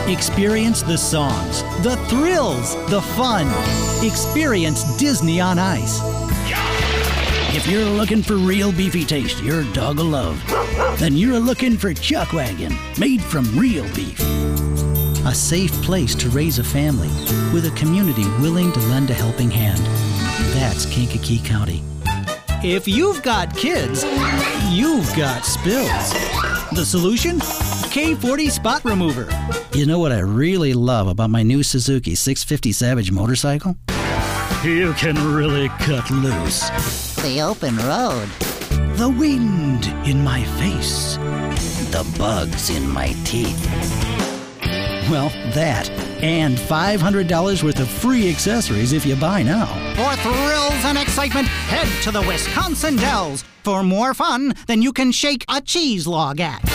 Experience the songs, the thrills, the fun. Experience Disney on Ice. If you're looking for real beefy taste your dog will love, then you're looking for Chuck Wagon, made from real beef. A safe place to raise a family with a community willing to lend a helping hand. That's Kankakee County. If you've got kids, you've got spills. The solution? K40 Spot Remover. You know what I really love about my new Suzuki 650 Savage motorcycle? You can really cut loose. The open road. The wind in my face. The bugs in my teeth. Well, that and $500 worth of free accessories if you buy now. For thrills and excitement, head to the Wisconsin Dells for more fun than you can shake a cheese log at.